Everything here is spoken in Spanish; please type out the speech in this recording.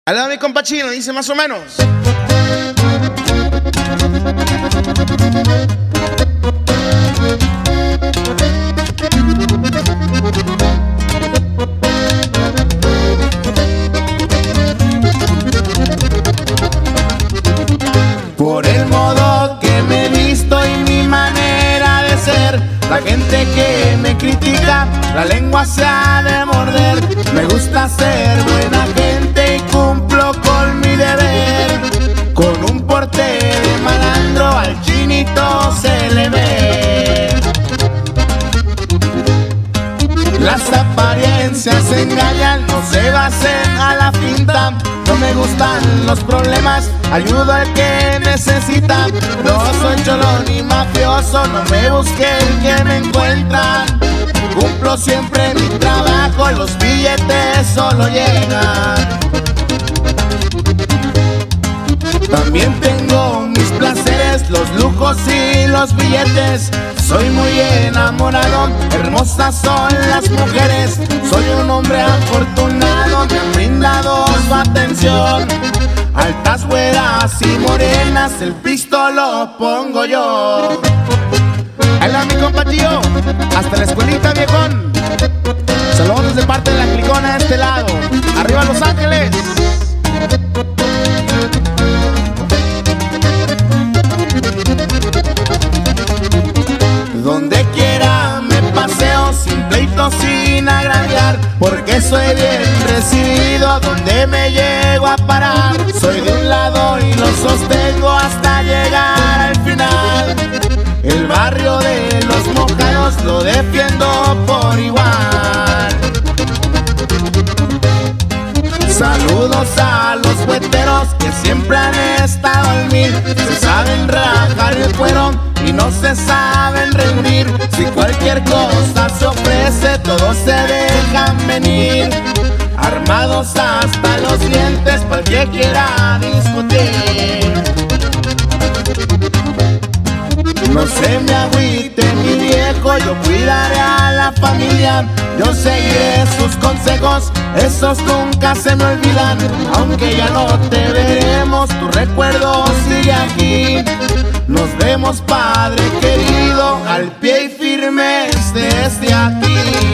Al lado de mi compa Chino dice más o menos. Por el modo que me he visto y mi manera de ser, la gente que me critica, la lengua se ha de morder. Me gusta ser buena gente y cumplo con mi deber. Con un porte de malandro al Chinito se le ve. Las apariencias engañan, no se basen a la finta. No me gustan los problemas, ayudo al que necesita. No soy cholón ni mafioso, no me busque el que me encuentra. Cumplo siempre mi trabajo, los billetes solo llegan. También tengo mis placeres, los lujos y los billetes. Soy muy enamorado, hermosas son las mujeres. Soy un hombre afortunado, me han brindado su atención. Altas, güeras y morenas, el pistolo pongo yo. Ahí va mi compa Tío, hasta la escuelita viejón. Saludos de parte de la Clicona de este lado. Arriba Los Ángeles. Donde quiera me paseo sin pleito, sin agraviar, porque soy bien recibido donde me llego a parar. Soy de un lado y lo sostengo hasta llegar al final. El barrio de los mojados lo defiendo por igual. Saludos a los cueteros que siempre han estado en mí. Se saben rajar el cuero y no se saben rendir. Si cualquier cosa se ofrece, todos se dejan venir. Armados hasta los dientes para el que quiera discutir. No se me agüite mi viejo, yo cuidaré a la familia. Yo seguiré sus consejos, esos nunca se me olvidan. Aunque ya no te veremos, tu recuerdo sigue aquí. Nos vemos, padre querido, al pie y firmes desde aquí.